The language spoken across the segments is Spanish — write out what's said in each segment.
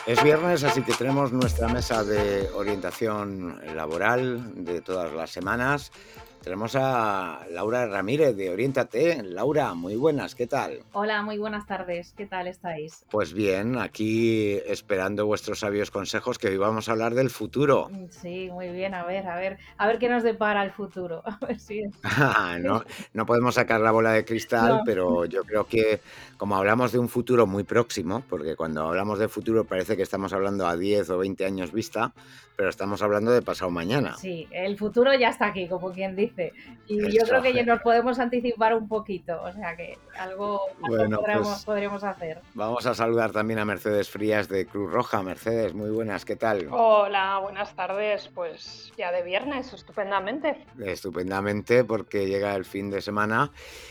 Es viernes, así que tenemos nuestra mesa de orientación laboral de todas las semanas. Tenemos a Laura Ramírez de Oriéntate. Laura, muy buenas, ¿qué tal? Hola, muy buenas tardes. ¿Qué tal estáis? Pues bien, aquí esperando vuestros sabios consejos, que hoy vamos a hablar del futuro. Sí, muy bien. A ver qué nos depara el futuro. A ver si es. No, no podemos sacar la bola de cristal, No, pero yo creo que como hablamos de un futuro muy próximo, porque cuando hablamos de futuro parece que estamos hablando a 10 o 20 años vista, pero estamos hablando de pasado mañana. sí, el futuro ya está aquí, como quien dice. Y yo Eso. creo que ya nos podemos anticipar un poquito, o sea que algo Bueno, pues podremos hacer. vamos a saludar también a Mercedes Frías de Cruz Roja. Mercedes, muy buenas, ¿qué tal? Hola, buenas tardes. Pues ya de viernes, estupendamente. Estupendamente, porque llega el fin de semana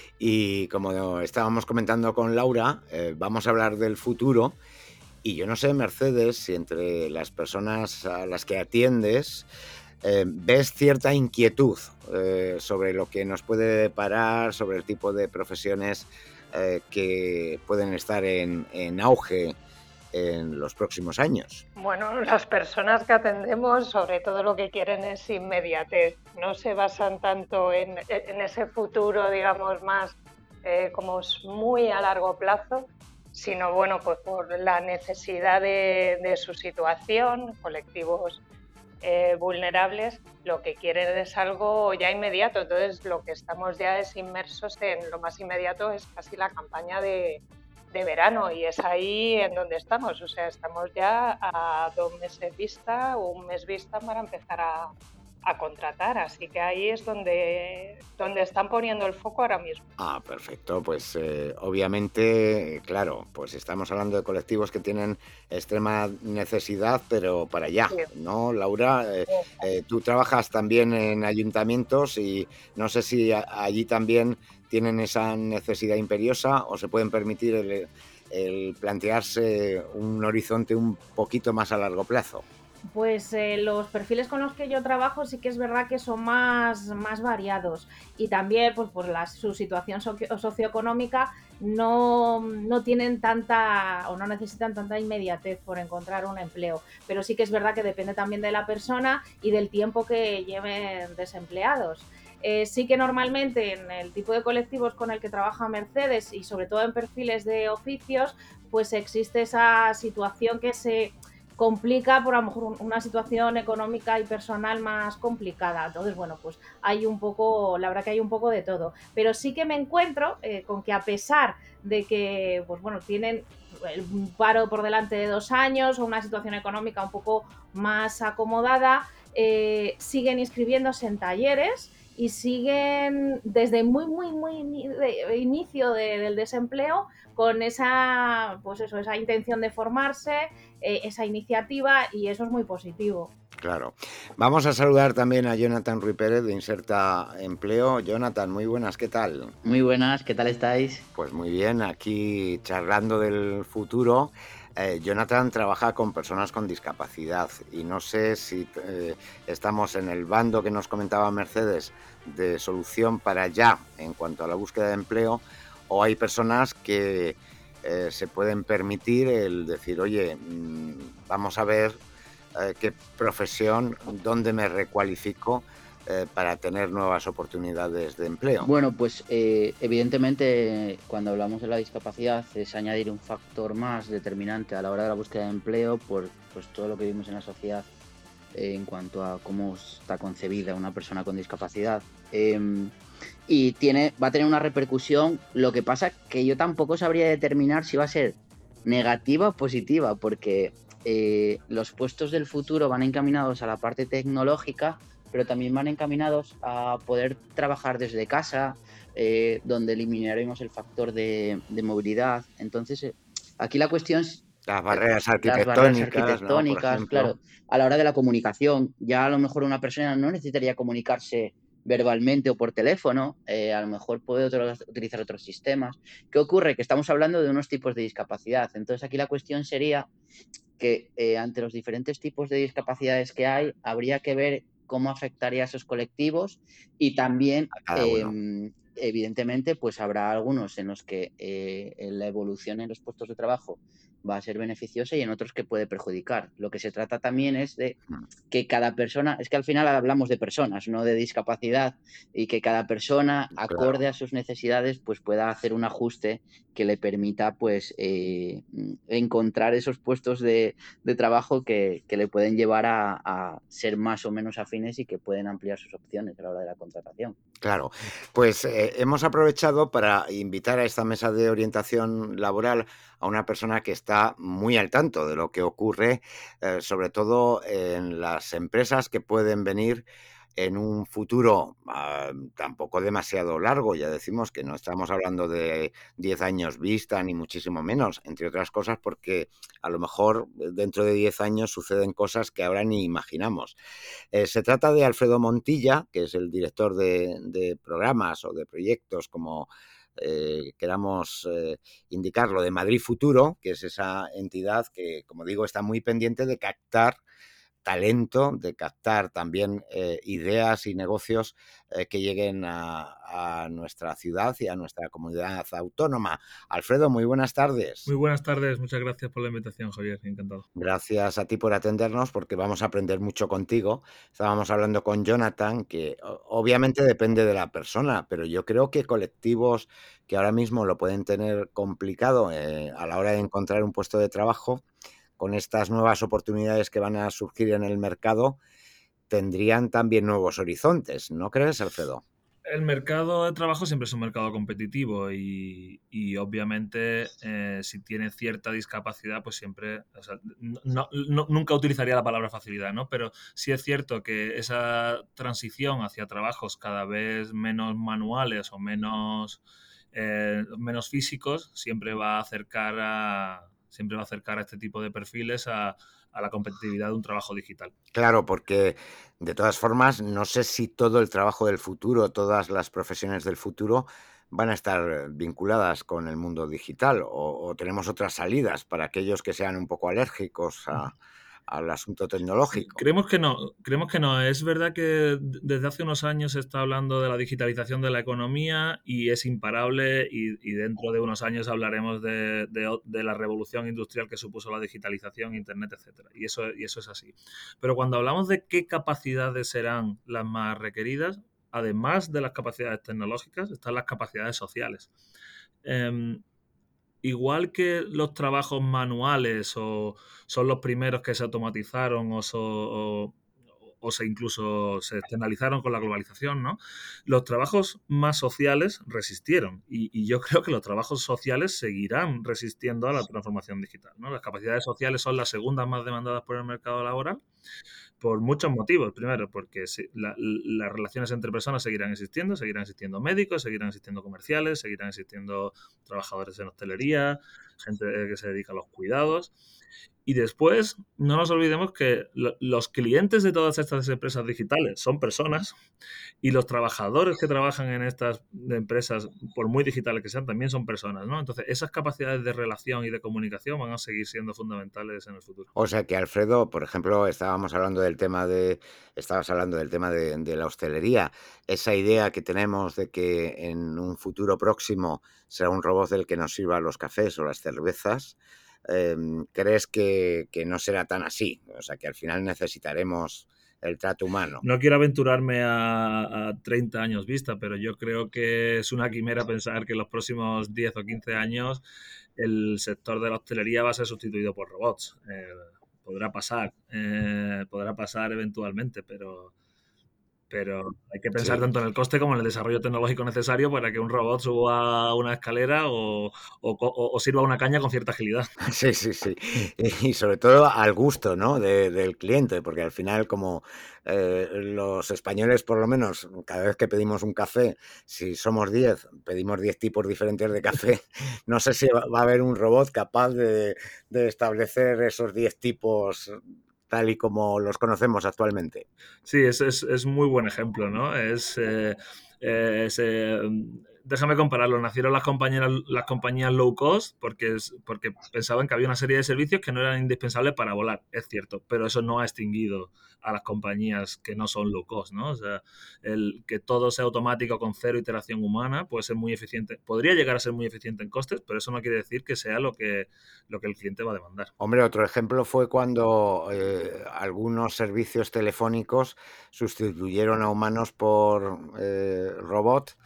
y como estábamos comentando con Laura, vamos a hablar del futuro. Y yo no sé, Mercedes, si entre las personas a las que atiendes ves cierta inquietud sobre lo que nos puede deparar, sobre el tipo de profesiones que pueden estar en auge en los próximos años. Bueno, las personas que atendemos sobre todo lo que quieren es inmediatez. No se basan tanto en ese futuro, digamos, más como es muy a largo plazo, sino bueno, pues por la necesidad de su situación, colectivos vulnerables, lo que quieren es algo ya inmediato. Entonces, lo que estamos ya es inmersos en lo más inmediato, es casi la campaña de verano, y es ahí en donde estamos. O sea, estamos ya a 2 meses vista, un mes vista para empezar a contratar. Así que ahí es donde están poniendo el foco ahora mismo. Ah, perfecto. Pues obviamente, claro, pues estamos hablando de colectivos que tienen extrema necesidad, pero para allá, Sí. ¿no, Laura? Tú trabajas también en ayuntamientos y no sé si allí también tienen esa necesidad imperiosa o se pueden permitir el plantearse un horizonte un poquito más a largo plazo. Pues los perfiles con los que yo trabajo sí que es verdad que son más variados, y también pues por su situación socioeconómica no tienen tanta o no necesitan tanta inmediatez por encontrar un empleo, pero sí que es verdad que depende también de la persona y del tiempo que lleven desempleados. Sí que normalmente en el tipo de colectivos con el que trabaja Mercedes, y sobre todo en perfiles de oficios, pues existe esa situación que se complica por a lo mejor una situación económica y personal más complicada. Entonces, bueno, pues hay un poco, la verdad que hay un poco de todo. Pero sí que me encuentro con que, a pesar de que, pues bueno, tienen un paro por delante de 2 años o una situación económica un poco más acomodada, siguen inscribiéndose en talleres y siguen desde muy de inicio del desempleo con esa, pues eso, esa intención de formarse, esa iniciativa, y eso es muy positivo. Claro. Vamos a saludar también a Jonathan Ruy Pérez de Inserta Empleo. Jonathan, muy buenas, ¿qué tal? Muy buenas, ¿qué tal estáis? Pues muy bien, aquí charlando del futuro. Jonathan trabaja con personas con discapacidad y no sé si estamos en el bando que nos comentaba Mercedes de solución para ya en cuanto a la búsqueda de empleo, o hay personas que se pueden permitir el decir, oye, vamos a ver qué profesión, dónde me recualifico para tener nuevas oportunidades de empleo. Bueno, pues evidentemente cuando hablamos de la discapacidad es añadir un factor más determinante a la hora de la búsqueda de empleo por pues, todo lo que vimos en la sociedad en cuanto a cómo está concebida una persona con discapacidad. Y va a tener una repercusión, lo que pasa que yo tampoco sabría determinar si va a ser negativa o positiva, porque los puestos del futuro van encaminados a la parte tecnológica, pero también van encaminados a poder trabajar desde casa, donde eliminaremos el factor de movilidad. Entonces, aquí la cuestión es Las barreras las barreras arquitectónicas, ¿no? Por arquitectónicas, ejemplo. claro, a la hora de la comunicación. Ya a lo mejor una persona no necesitaría comunicarse verbalmente o por teléfono, a lo mejor puede utilizar otros sistemas. ¿Qué ocurre? Que estamos hablando de unos tipos de discapacidad. Entonces aquí la cuestión sería que ante los diferentes tipos de discapacidades que hay, habría que ver cómo afectaría a esos colectivos y también A cada uno. evidentemente, pues habrá algunos en los que la evolución en los puestos de trabajo va a ser beneficiosa y en otros que puede perjudicar. Lo que se trata también es de que cada persona, es que al final hablamos de personas, no de discapacidad, y que cada persona, Claro. acorde a sus necesidades, pues pueda hacer un ajuste que le permita pues encontrar esos puestos de trabajo que le pueden llevar a ser más o menos afines y que pueden ampliar sus opciones a la hora de la contratación. Claro, pues hemos aprovechado para invitar a esta mesa de orientación laboral a una persona que está muy al tanto de lo que ocurre, sobre todo en las empresas que pueden venir en un futuro tampoco demasiado largo. Ya decimos que no estamos hablando de 10 años vista, ni muchísimo menos, entre otras cosas porque a lo mejor dentro de 10 años suceden cosas que ahora ni imaginamos. Se trata de Alfredo Montilla, que es el director de programas o de proyectos, como queramos indicarlo, de Madrid Futuro, que es esa entidad que, como digo, está muy pendiente de captar talento, de captar también ideas y negocios que lleguen a nuestra ciudad y a nuestra comunidad autónoma. Alfredo, muy buenas tardes. Muy buenas tardes, muchas gracias por la invitación, Javier, encantado. Gracias a ti por atendernos porque vamos a aprender mucho contigo. Estábamos hablando con Jonathan, que obviamente depende de la persona, pero yo creo que colectivos que ahora mismo lo pueden tener complicado a la hora de encontrar un puesto de trabajo, con estas nuevas oportunidades que van a surgir en el mercado, tendrían también nuevos horizontes, ¿no crees, Alfredo? El mercado de trabajo siempre es un mercado competitivo y obviamente si tiene cierta discapacidad, pues siempre, o sea, nunca utilizaría la palabra facilidad, ¿no? Pero sí es cierto que esa transición hacia trabajos cada vez menos manuales o menos físicos siempre va a acercar a este tipo de perfiles a la competitividad de un trabajo digital. Claro, porque de todas formas, no sé si todo el trabajo del futuro, todas las profesiones del futuro van a estar vinculadas con el mundo digital o tenemos otras salidas para aquellos que sean un poco alérgicos al asunto tecnológico. Creemos que no. Es verdad que desde hace unos años se está hablando de la digitalización de la economía y es imparable y dentro de unos años hablaremos de la revolución industrial que supuso la digitalización, Internet, etcétera. Y eso es así. Pero cuando hablamos de qué capacidades serán las más requeridas, además de las capacidades tecnológicas, están las capacidades sociales. Igual que los trabajos manuales son los primeros que se automatizaron o se incluso se externalizaron con la globalización, ¿no? Los trabajos más sociales resistieron y yo creo que los trabajos sociales seguirán resistiendo a la transformación digital, ¿no? Las capacidades sociales son las segundas más demandadas por el mercado laboral por muchos motivos. Primero, porque las relaciones entre personas seguirán existiendo médicos, seguirán existiendo comerciales, seguirán existiendo trabajadores en hostelería, gente que se dedica a los cuidados. Y después, no nos olvidemos que los clientes de todas estas empresas digitales son personas y los trabajadores que trabajan en estas empresas, por muy digitales que sean, también son personas, ¿no? Entonces, esas capacidades de relación y de comunicación van a seguir siendo fundamentales en el futuro. O sea que, Alfredo, por ejemplo, estabas hablando del tema de la hostelería. Esa idea que tenemos de que en un futuro próximo será un robot el que nos sirva los cafés o las cervezas, ¿crees que no será tan así? O sea que al final necesitaremos el trato humano. No quiero aventurarme a 30 años vista, pero yo creo que es una quimera pensar que en los próximos 10 o 15 años el sector de la hostelería va a ser sustituido por robots. Podrá pasar eventualmente, pero hay que pensar tanto en el coste como en el desarrollo tecnológico necesario para que un robot suba una escalera o sirva una caña con cierta agilidad. Sí, sí, sí. Y sobre todo al gusto, ¿no? Del cliente, porque al final, como los españoles, por lo menos, cada vez que pedimos un café, si somos 10, pedimos 10 tipos diferentes de café, no sé si va a haber un robot capaz de establecer esos 10 tipos tal y como los conocemos actualmente. Sí, es muy buen ejemplo, ¿no? déjame compararlo. Nacieron las compañías low cost porque pensaban que había una serie de servicios que no eran indispensables para volar, es cierto, pero eso no ha extinguido a las compañías que no son low cost, ¿no? O sea, el que todo sea automático con cero iteración humana puede ser muy eficiente, podría llegar a ser muy eficiente en costes, pero eso no quiere decir que sea lo que el cliente va a demandar. Hombre, otro ejemplo fue cuando algunos servicios telefónicos sustituyeron a humanos por robot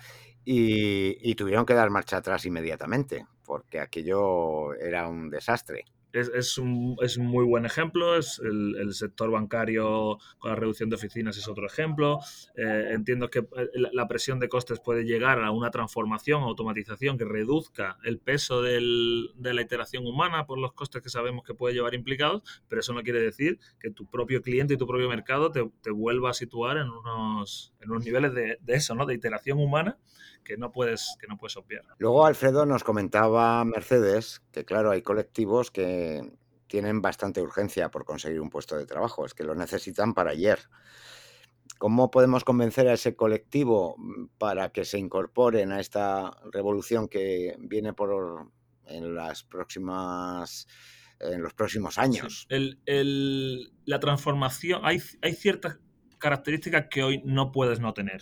y tuvieron que dar marcha atrás inmediatamente, porque aquello era un desastre. Es un muy buen ejemplo. Es el sector bancario con la reducción de oficinas es otro ejemplo. Entiendo que la presión de costes puede llegar a una transformación, automatización que reduzca el peso de la iteración humana por los costes que sabemos que puede llevar implicados, pero eso no quiere decir que tu propio cliente y tu propio mercado te vuelva a situar en unos niveles de eso, ¿no? De iteración humana que no puedes obviar. Luego Alfredo nos comentaba Mercedes que, claro, hay colectivos que tienen bastante urgencia por conseguir un puesto de trabajo, es que lo necesitan para ayer. ¿Cómo podemos convencer a ese colectivo para que se incorporen a esta revolución que viene en los próximos años? Sí. La transformación, hay ciertas características que hoy no puedes no tener.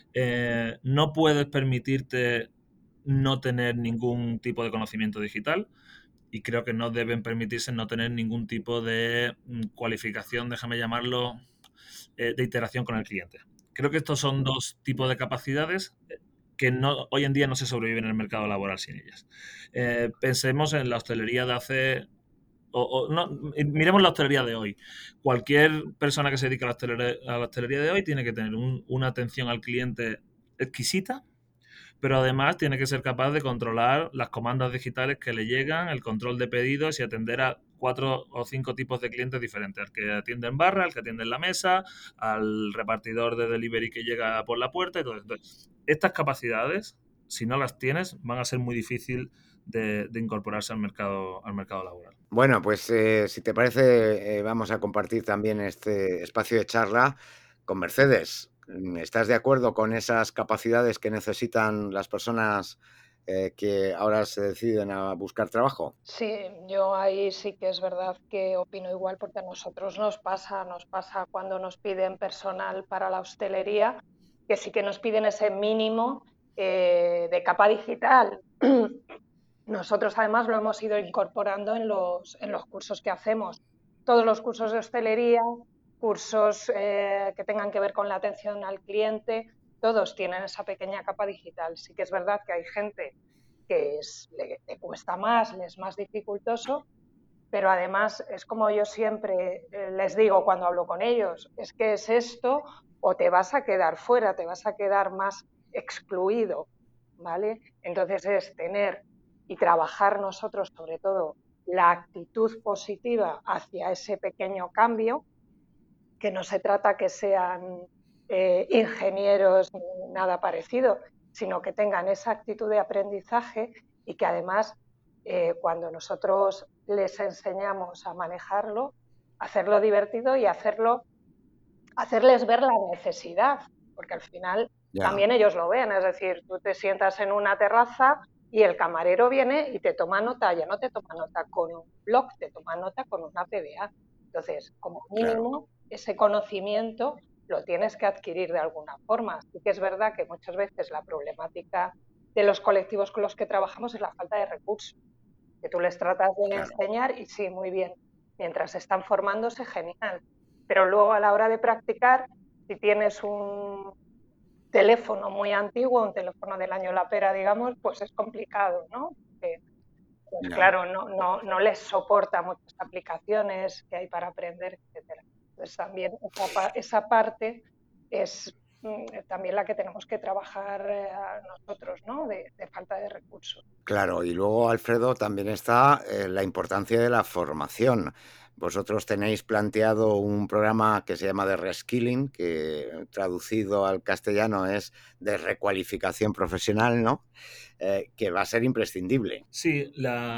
No puedes permitirte no tener ningún tipo de conocimiento digital y creo que no deben permitirse no tener ningún tipo de cualificación, déjame llamarlo, de iteración con el cliente. Creo que estos son dos tipos de capacidades que hoy en día no se sobreviven en el mercado laboral sin ellas. Pensemos en la hostelería de hace... no, miremos la hostelería de hoy. Cualquier persona que se dedique a la hostelería de hoy tiene que tener una atención al cliente exquisita, pero además tiene que ser capaz de controlar las comandas digitales que le llegan, el control de pedidos y atender a 4 o 5 tipos de clientes diferentes, al que atiende en barra, al que atiende en la mesa, al repartidor de delivery que llega por la puerta y todo. Entonces, estas capacidades, si no las tienes, van a ser muy difícil de incorporarse al mercado laboral. Bueno, pues si te parece, vamos a compartir también este espacio de charla con Mercedes. ¿Estás de acuerdo con esas capacidades que necesitan las personas que ahora se deciden a buscar trabajo? Sí, yo ahí sí que es verdad que opino igual, porque a nosotros nos pasa cuando nos piden personal para la hostelería, que sí que nos piden ese mínimo de capa digital. Nosotros además lo hemos ido incorporando en los cursos que hacemos. Todos los cursos de hostelería, cursos que tengan que ver con la atención al cliente, todos tienen esa pequeña capa digital. Sí que es verdad que hay gente que le cuesta más, le es más dificultoso, pero además es como yo siempre les digo cuando hablo con ellos, es que es esto o te vas a quedar fuera, te vas a quedar más excluido, ¿vale? Entonces es tener y trabajar nosotros sobre todo la actitud positiva hacia ese pequeño cambio, que no se trata que sean ingenieros ni nada parecido, sino que tengan esa actitud de aprendizaje y que además cuando nosotros les enseñamos a manejarlo, hacerlo divertido y hacerles ver la necesidad, porque al final también ellos lo ven, es decir, tú te sientas en una terraza y el camarero viene y te toma nota, ya no te toma nota con un blog, te toma nota con una PDA. Entonces, como mínimo, ese conocimiento lo tienes que adquirir de alguna forma. Así que es verdad que muchas veces la problemática de los colectivos con los que trabajamos es la falta de recursos, que tú les tratas de enseñar y sí, muy bien, mientras están formándose, genial. Pero luego a la hora de practicar, si tienes un teléfono muy antiguo, un teléfono del año La Pera, digamos, pues es complicado, ¿no? Pues claro, no les soporta muchas aplicaciones que hay para aprender, etcétera. Entonces también esa parte es también la que tenemos que trabajar nosotros, ¿no? De falta de recursos. Claro, y luego, Alfredo, también está la importancia de la formación. Vosotros tenéis planteado un programa que se llama de reskilling, que traducido al castellano es de recualificación profesional, ¿no? Que va a ser imprescindible. Sí,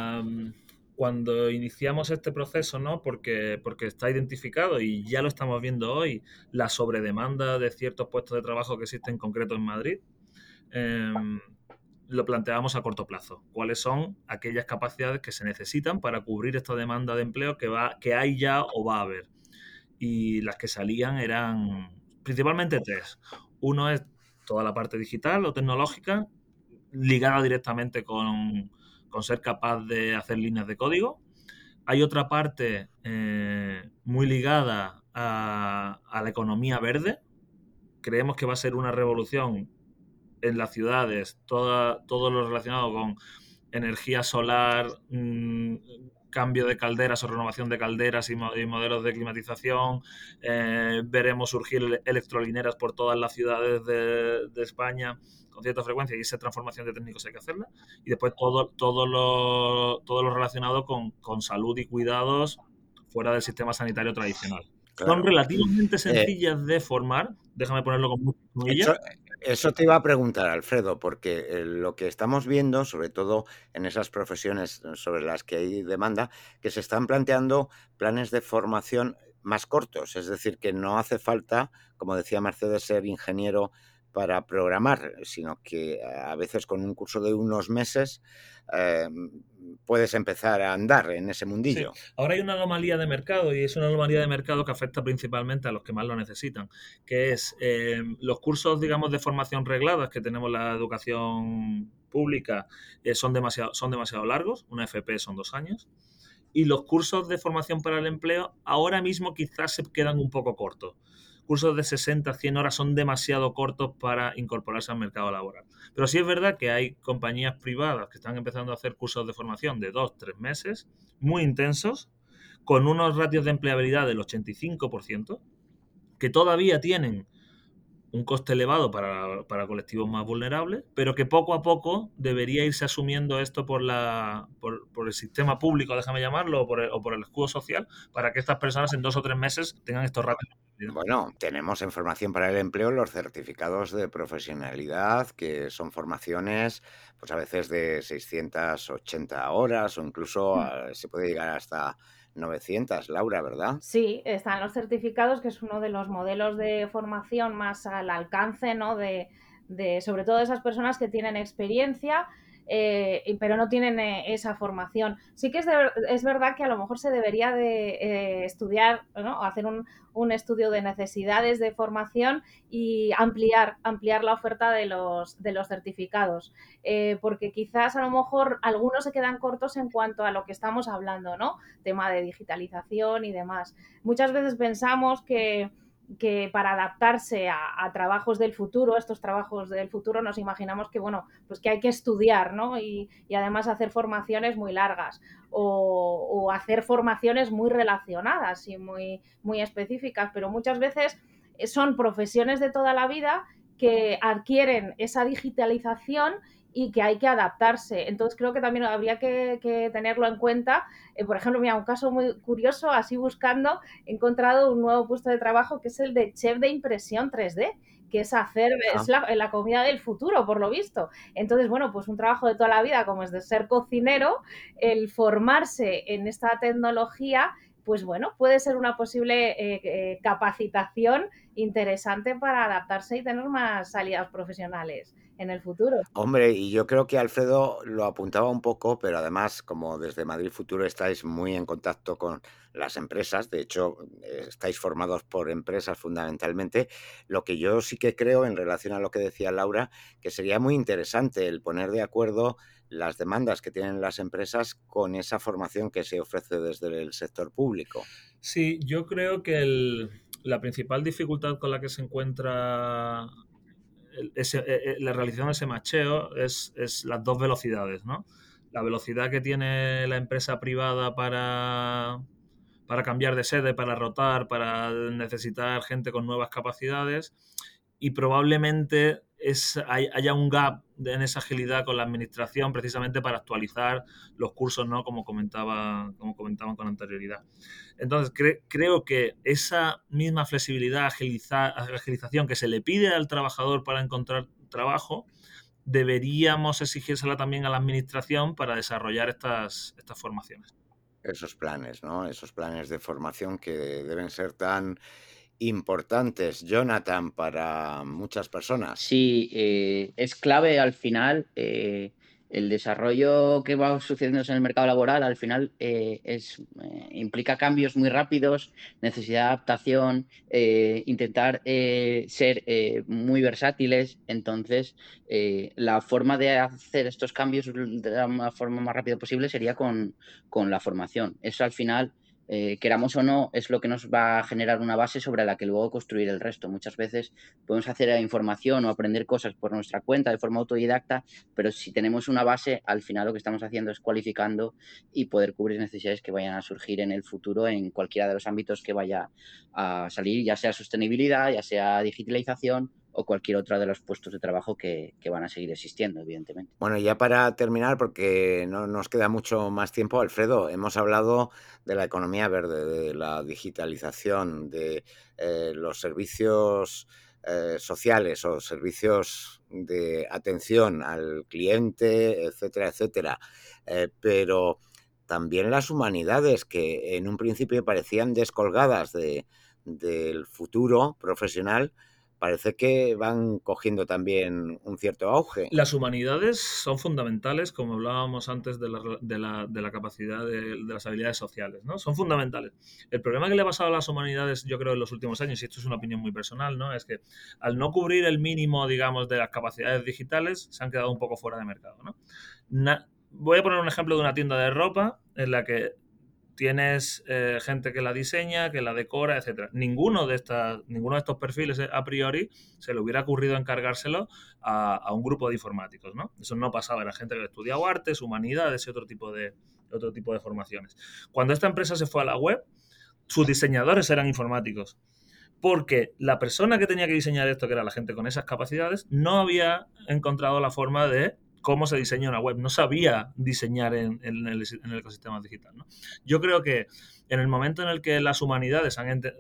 cuando iniciamos este proceso, ¿no? Porque está identificado y ya lo estamos viendo hoy, la sobredemanda de ciertos puestos de trabajo que existen en concreto en Madrid. lo planteábamos a corto plazo. ¿Cuáles son aquellas capacidades que se necesitan para cubrir esta demanda de empleo que hay ya o va a haber? Y las que salían eran principalmente tres. Uno es toda la parte digital o tecnológica, ligada directamente con ser capaz de hacer líneas de código. Hay otra parte muy ligada a la economía verde. Creemos que va a ser una revolución en las ciudades, todo lo relacionado con energía solar, cambio de calderas o renovación de calderas y modelos de climatización. Veremos surgir electrolineras por todas las ciudades de España con cierta frecuencia, y esa transformación de técnicos hay que hacerla. Y después todo lo relacionado con salud y cuidados fuera del sistema sanitario tradicional. Claro. Son relativamente sencillas de formar, déjame ponerlo con muchas comillas. Eso te iba a preguntar, Alfredo, porque lo que estamos viendo, sobre todo en esas profesiones sobre las que hay demanda, que se están planteando planes de formación más cortos, es decir, que no hace falta, como decía Mercedes, ser ingeniero para programar, sino que a veces con un curso de unos meses puedes empezar a andar en ese mundillo. Sí. Ahora hay una anomalía de mercado, y es una anomalía de mercado que afecta principalmente a los que más lo necesitan, que es los cursos, digamos, de formación regladas que tenemos en la educación pública son demasiado largos. Una FP son 2 años. Y los cursos de formación para el empleo ahora mismo quizás se quedan un poco cortos. Cursos de 60, 100 horas son demasiado cortos para incorporarse al mercado laboral. Pero sí es verdad que hay compañías privadas que están empezando a hacer cursos de formación de 2, 3 meses, muy intensos, con unos ratios de empleabilidad del 85%, que todavía tienen un coste elevado para colectivos más vulnerables, pero que poco a poco debería irse asumiendo esto por el sistema público, déjame llamarlo, o por el escudo social, para que estas personas en 2 o 3 meses tengan estos ratios. Bueno, tenemos en formación para el empleo los certificados de profesionalidad, que son formaciones, pues a veces de 680 horas o incluso se puede llegar hasta 900, Laura, ¿verdad? Sí, están los certificados, que es uno de los modelos de formación más al alcance, ¿no? de sobre todo de esas personas que tienen experiencia, pero no tienen esa formación. Sí que es verdad que a lo mejor se debería de estudiar, ¿no? Hacer un estudio de necesidades de formación y ampliar la oferta de los certificados, porque quizás a lo mejor algunos se quedan cortos en cuanto a lo que estamos hablando, ¿no? Tema de digitalización y demás. Muchas veces pensamos que para adaptarse a trabajos del futuro, estos trabajos del futuro, nos imaginamos que, bueno, pues que hay que estudiar, ¿no? Y además hacer formaciones muy largas o hacer formaciones muy relacionadas y muy, muy específicas, pero muchas veces son profesiones de toda la vida que adquieren esa digitalización y que hay que adaptarse. Entonces creo que también habría que tenerlo en cuenta. Por ejemplo, mira, un caso muy curioso, así buscando, he encontrado un nuevo puesto de trabajo que es el de chef de impresión 3D, que es es la comida del futuro, por lo visto. Entonces, bueno, pues un trabajo de toda la vida, como es de ser cocinero, el formarse en esta tecnología, pues bueno, puede ser una posible capacitación interesante para adaptarse y tener más salidas profesionales en el futuro. Hombre, y yo creo que Alfredo lo apuntaba un poco, pero además, como desde Madrid Futuro estáis muy en contacto con las empresas, de hecho, estáis formados por empresas fundamentalmente, lo que yo sí que creo en relación a lo que decía Laura, que sería muy interesante el poner de acuerdo las demandas que tienen las empresas con esa formación que se ofrece desde el sector público. Sí, yo creo que la principal dificultad con la que se encuentra la realización de ese macheo es las dos velocidades, ¿no? La velocidad que tiene la empresa privada para cambiar de sede, para rotar, para necesitar gente con nuevas capacidades, y probablemente haya un gap en esa agilidad con la administración precisamente para actualizar los cursos, ¿no? Como comentaban con anterioridad. Entonces, creo que esa misma flexibilidad, agilización que se le pide al trabajador para encontrar trabajo, deberíamos exigírsela también a la administración para desarrollar estas formaciones. Esos planes, ¿no? Esos planes de formación que deben ser tan importantes, Jonathan, para muchas personas. Sí, es clave al final. El desarrollo que va sucediendo en el mercado laboral al final implica cambios muy rápidos, necesidad de adaptación, intentar ser muy versátiles. Entonces, la forma de hacer estos cambios de la forma más rápida posible sería con la formación. Eso al final, queramos o no, es lo que nos va a generar una base sobre la que luego construir el resto. Muchas veces podemos hacer información o aprender cosas por nuestra cuenta de forma autodidacta, pero si tenemos una base, al final lo que estamos haciendo es cualificando y poder cubrir necesidades que vayan a surgir en el futuro en cualquiera de los ámbitos que vaya a salir, ya sea sostenibilidad, ya sea digitalización o cualquier otro de los puestos de trabajo que van a seguir existiendo, evidentemente. Bueno, ya para terminar, porque no nos queda mucho más tiempo, Alfredo, hemos hablado de la economía verde, de la digitalización, de los servicios sociales o servicios de atención al cliente, etcétera, etcétera. Pero también las humanidades, que en un principio parecían descolgadas del futuro profesional, parece que van cogiendo también un cierto auge. Las humanidades son fundamentales, como hablábamos antes de la capacidad de las habilidades sociales, ¿no? Son fundamentales. El problema que le ha pasado a las humanidades, yo creo, en los últimos años, y esto es una opinión muy personal, ¿no? Es que al no cubrir el mínimo, digamos, de las capacidades digitales, se han quedado un poco fuera de mercado, ¿no? Voy a poner un ejemplo de una tienda de ropa en la que tienes gente que la diseña, que la decora, etcétera. Ninguno de estos perfiles a priori se le hubiera ocurrido encargárselo a un grupo de informáticos, ¿no? Eso no pasaba, era gente que estudiaba artes, humanidades y otro tipo de formaciones. Cuando esta empresa se fue a la web, sus diseñadores eran informáticos, porque la persona que tenía que diseñar esto, que era la gente con esas capacidades, no había encontrado la forma de cómo se diseña una web, no sabía diseñar en el ecosistema digital, ¿no? Yo creo que en el momento en el que las humanidades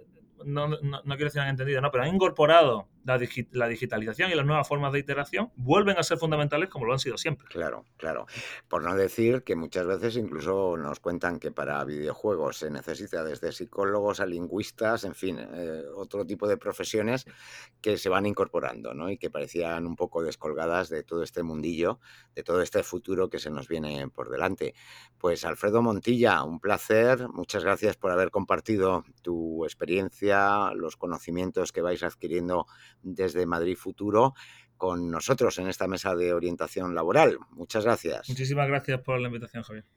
no quiero decir han entendido, no, pero han incorporado la digitalización y las nuevas formas de iteración, vuelven a ser fundamentales como lo han sido siempre. Claro, claro. Por no decir que muchas veces incluso nos cuentan que para videojuegos se necesita desde psicólogos a lingüistas, en fin, otro tipo de profesiones que se van incorporando, ¿no? Y que parecían un poco descolgadas de todo este mundillo, de todo este futuro que se nos viene por delante. Pues Alfredo Montilla, un placer. Muchas gracias por haber compartido tu experiencia, los conocimientos que vais adquiriendo desde Madrid Futuro con nosotros en esta mesa de orientación laboral. Muchas gracias. Muchísimas gracias por la invitación, Javier.